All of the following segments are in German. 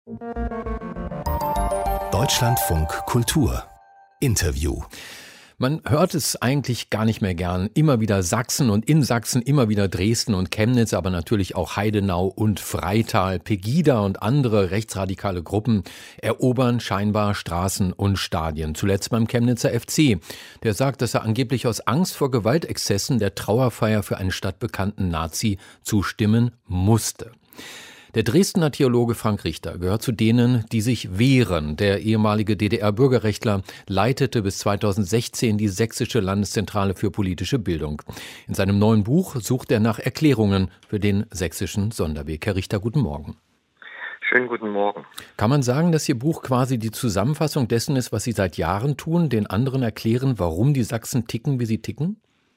Deutschlandfunk Kultur Interview. Man hört es eigentlich gar nicht mehr gern. Immer wieder Sachsen und in Sachsen immer wieder Dresden und Chemnitz, aber natürlich auch Heidenau und Freital. Pegida und andere rechtsradikale Gruppen erobern scheinbar Straßen und Stadien. Zuletzt beim Chemnitzer FC. Der sagt, dass er angeblich aus Angst vor Gewaltexzessen der Trauerfeier für einen stadtbekannten Nazi zustimmen musste. Der Dresdner Theologe Frank Richter gehört zu denen, die sich wehren. Der ehemalige DDR-Bürgerrechtler leitete bis 2016 die Sächsische Landeszentrale für politische Bildung. In seinem neuen Buch sucht er nach Erklärungen für den sächsischen Sonderweg. Herr Richter, guten Morgen. Schönen guten Morgen. Kann man sagen, dass Ihr Buch quasi die Zusammenfassung dessen ist, was Sie seit Jahren tun, den anderen erklären, warum die Sachsen ticken, wie sie ticken?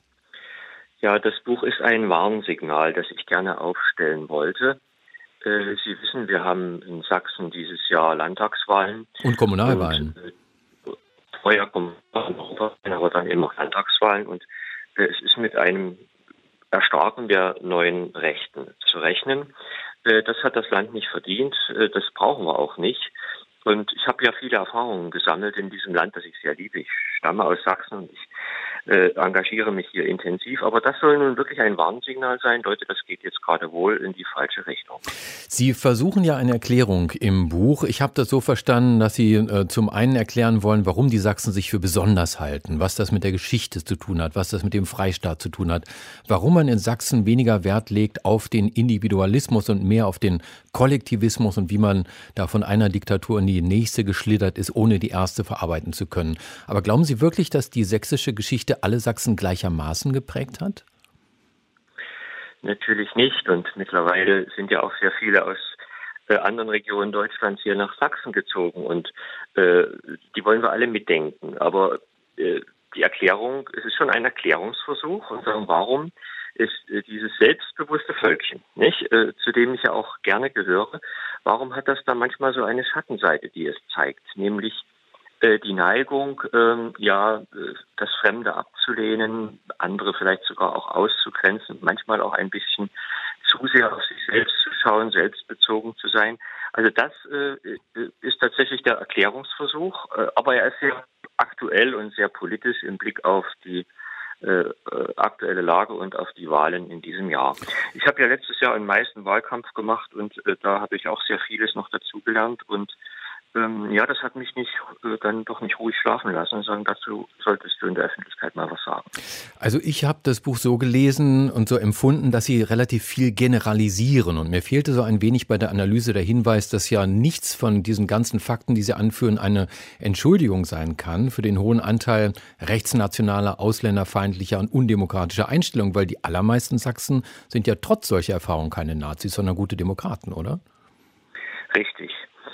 Ja, das Buch ist ein Warnsignal, das ich gerne aufstellen wollte. Sie wissen, wir haben in Sachsen dieses Jahr Landtagswahlen. Und Kommunalwahlen. Vorher Kommunalwahlen, aber dann eben auch Landtagswahlen. Und es ist mit einem Erstarken der neuen Rechten zu rechnen. Das hat das Land nicht verdient. Das brauchen wir auch nicht. Und ich habe ja viele Erfahrungen gesammelt in diesem Land, das ich sehr liebe. Ich stamme aus Sachsen und ich engagiere mich hier intensiv. Aber das soll nun wirklich ein Warnsignal sein. Leute, das geht jetzt gerade wohl in die falsche Richtung. Sie versuchen ja eine Erklärung im Buch. Ich habe das so verstanden, dass Sie zum einen erklären wollen, warum die Sachsen sich für besonders halten, was das mit der Geschichte zu tun hat, was das mit dem Freistaat zu tun hat, warum man in Sachsen weniger Wert legt auf den Individualismus und mehr auf den Kollektivismus und wie man da von einer Diktatur in die nächste geschlittert ist, ohne die erste verarbeiten zu können. Aber glauben Sie wirklich, dass die sächsische Geschichte alle Sachsen gleichermaßen geprägt hat? Natürlich nicht. Und mittlerweile sind ja auch sehr viele aus anderen Regionen Deutschlands hier nach Sachsen gezogen. Und die wollen wir alle mitdenken. Aber die Erklärung, es ist schon ein Erklärungsversuch. Und sagen, warum ist dieses selbstbewusste Völkchen, nicht, zu dem ich ja auch gerne gehöre, warum hat das da manchmal so eine Schattenseite, die es zeigt? Nämlich die Neigung, das Fremde abzulehnen, andere vielleicht sogar auch auszugrenzen, manchmal auch ein bisschen zu sehr auf sich selbst zu schauen, selbstbezogen zu sein. Also das ist tatsächlich der Erklärungsversuch, aber er ist sehr aktuell und sehr politisch im Blick auf die aktuelle Lage und auf die Wahlen in diesem Jahr. Ich habe ja letztes Jahr in Meißen Wahlkampf gemacht und da habe ich auch sehr vieles noch dazugelernt und das hat mich dann doch nicht ruhig schlafen lassen und sagen, dazu solltest du in der Öffentlichkeit mal was sagen. Also ich habe das Buch so gelesen und so empfunden, dass Sie relativ viel generalisieren und mir fehlte so ein wenig bei der Analyse der Hinweis, dass ja nichts von diesen ganzen Fakten, die Sie anführen, eine Entschuldigung sein kann für den hohen Anteil rechtsnationaler, ausländerfeindlicher und undemokratischer Einstellungen, weil die allermeisten Sachsen sind ja trotz solcher Erfahrungen keine Nazis, sondern gute Demokraten, oder? Richtig.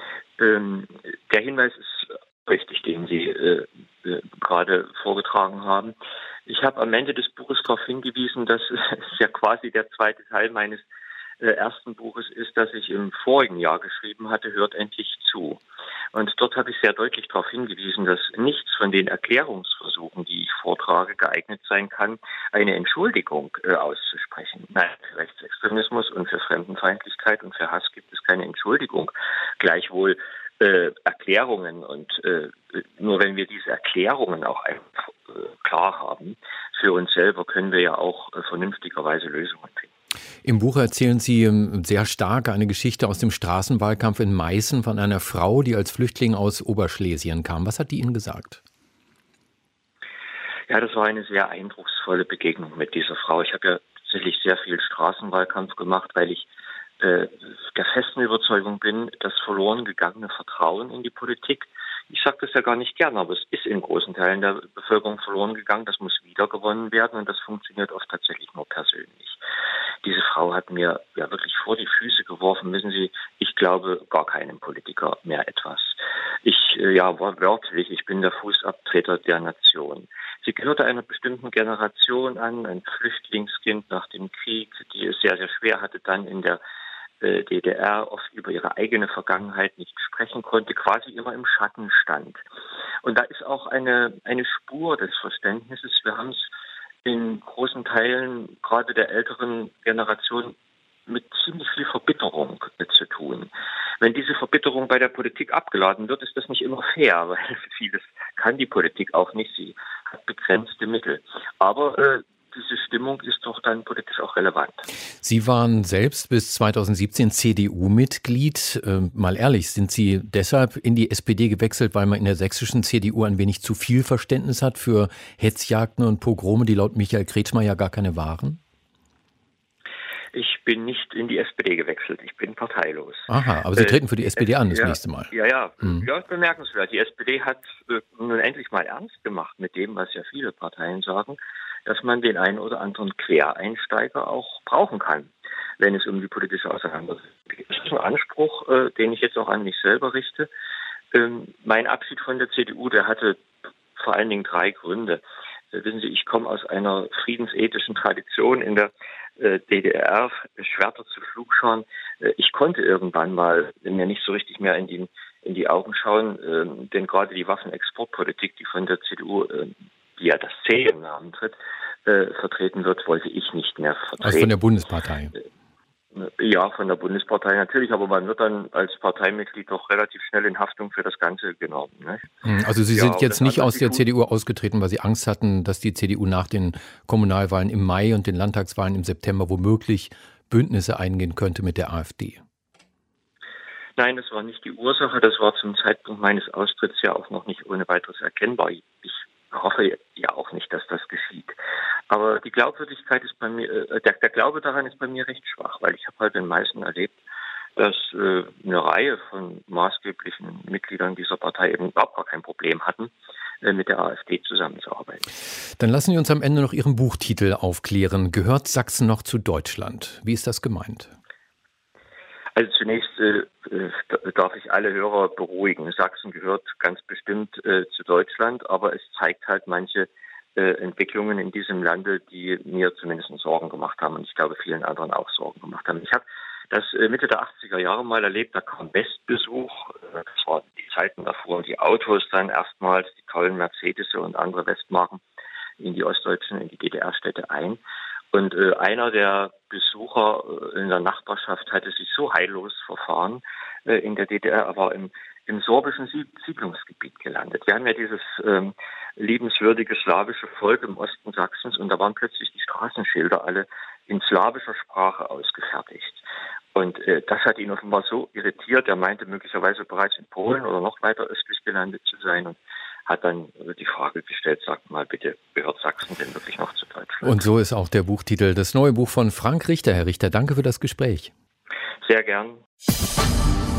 Der Hinweis ist richtig, den Sie gerade vorgetragen haben. Ich habe am Ende des Buches darauf hingewiesen, dass es ja quasi der zweite Teil meines ersten Buches ist, das ich im vorigen Jahr geschrieben hatte, hört endlich zu. Und dort habe ich sehr deutlich darauf hingewiesen, dass nichts von den Erklärungsversuchen, die ich vortrage, geeignet sein kann, eine Entschuldigung auszusprechen. Nein, für Rechtsextremismus und für Fremdenfeindlichkeit und für Hass gibt es keine Entschuldigung. Gleichwohl Erklärungen und nur wenn wir diese Erklärungen auch einfach klar haben, für uns selber können wir ja auch vernünftigerweise Lösungen finden. Im Buch erzählen Sie sehr stark eine Geschichte aus dem Straßenwahlkampf in Meißen von einer Frau, die als Flüchtling aus Oberschlesien kam. Was hat die Ihnen gesagt? Ja, das war eine sehr eindrucksvolle Begegnung mit dieser Frau. Ich habe ja tatsächlich sehr viel Straßenwahlkampf gemacht, weil ich der festen Überzeugung bin, das verloren gegangene Vertrauen in die Politik. Ich sage das ja gar nicht gern, aber es ist in großen Teilen der Bevölkerung verloren gegangen. Das muss wiedergewonnen werden und das funktioniert oft tatsächlich nur persönlich. Diese Frau hat mir ja wirklich vor die Füße geworfen, wissen Sie, ich glaube gar keinem Politiker mehr etwas. War wörtlich, ich bin der Fußabtreter der Nation. Sie gehörte einer bestimmten Generation an, ein Flüchtlingskind nach dem Krieg, die es sehr, sehr schwer hatte, dann in der DDR oft über ihre eigene Vergangenheit nicht sprechen konnte, quasi immer im Schatten stand. Und da ist auch eine Spur des Verständnisses. Wir haben es in großen Teilen gerade der älteren Generation mit ziemlich viel Verbitterung zu tun. tun. Wenn diese Verbitterung bei der Politik abgeladen wird, ist das nicht immer fair, weil vieles kann die Politik auch nicht. Sie hat begrenzte Mittel. Aber diese Stimmung ist doch dann politisch auch relevant. Sie waren selbst bis 2017 CDU-Mitglied. Mal ehrlich, sind Sie deshalb in die SPD gewechselt, weil man in der sächsischen CDU ein wenig zu viel Verständnis hat für Hetzjagden und Pogrome, die laut Michael Kretschmer ja gar keine waren? Ich bin nicht in die SPD gewechselt, ich bin parteilos. Aha, aber Sie treten für die SPD an das nächste Mal. Ja, ist bemerkenswert. Die SPD hat nun endlich mal ernst gemacht mit dem, was ja viele Parteien sagen, dass man den einen oder anderen Quereinsteiger auch brauchen kann, wenn es um die politische Auseinandersetzung geht. Das ist ein Anspruch, den ich jetzt auch an mich selber richte. Mein Abschied von der CDU, der hatte vor allen Dingen 3 Gründe. Wissen Sie, ich komme aus einer friedensethischen Tradition in der DDR, Schwerter zu Pflugscharen. Ich konnte irgendwann mal mir nicht so richtig mehr in die Augen schauen, denn gerade die Waffenexportpolitik, die von der CDU, die ja das C im Namen tritt, vertreten wird, wollte ich nicht mehr vertreten. Also von der Bundespartei? Ja, von der Bundespartei natürlich, aber man wird dann als Parteimitglied doch relativ schnell in Haftung für das Ganze genommen. Ne? Also Sie sind jetzt nicht aus der CDU ausgetreten, weil Sie Angst hatten, dass die CDU nach den Kommunalwahlen im Mai und den Landtagswahlen im September womöglich Bündnisse eingehen könnte mit der AfD? Nein, das war nicht die Ursache. Das war zum Zeitpunkt meines Austritts ja auch noch nicht ohne weiteres erkennbar. Ich hoffe ja auch nicht, dass das geschieht. Aber die Glaubwürdigkeit ist bei mir, der Glaube daran ist bei mir recht schwach, weil ich habe halt in Meißen erlebt, dass eine Reihe von maßgeblichen Mitgliedern dieser Partei eben überhaupt gar kein Problem hatten, mit der AfD zusammenzuarbeiten. Dann lassen Sie uns am Ende noch Ihren Buchtitel aufklären. Gehört Sachsen noch zu Deutschland? Wie ist das gemeint? Also zunächst darf ich alle Hörer beruhigen. Sachsen gehört ganz bestimmt zu Deutschland, aber es zeigt halt manche Entwicklungen in diesem Lande, die mir zumindest Sorgen gemacht haben und ich glaube vielen anderen auch Sorgen gemacht haben. Ich habe das Mitte der 80er Jahre mal erlebt, da kam Westbesuch, das waren die Zeiten davor, die Autos dann erstmals, die tollen Mercedes und andere Westmarken in die ostdeutschen, in die DDR-Städte ein. Und einer der Besucher in der Nachbarschaft hatte sich so heillos verfahren in der DDR, er war im sorbischen Siedlungsgebiet gelandet. Wir haben ja dieses liebenswürdige slawische Volk im Osten Sachsens und da waren plötzlich die Straßenschilder alle in slawischer Sprache ausgefertigt. Und das hat ihn offenbar so irritiert, er meinte möglicherweise bereits in Polen oder noch weiter östlich gelandet zu sein und hat dann die Frage gestellt, sagt mal bitte, gehört Sachsen denn wirklich noch zu Deutschland? Und so ist auch der Buchtitel, das neue Buch von Frank Richter. Herr Richter, danke für das Gespräch. Sehr gern.